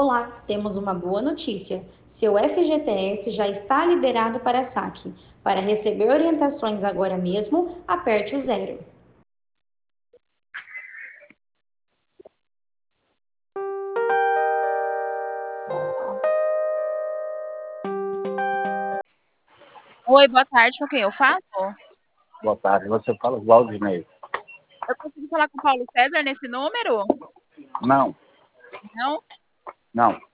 Olá, temos uma boa notícia. Seu FGTS já está liberado para saque. Para receber orientações agora mesmo, aperte o zero. Oi, boa tarde, com quem eu falo? Boa tarde, você fala com o Valdinei. Eu consigo falar com o Paulo César nesse número? Não, Não? não.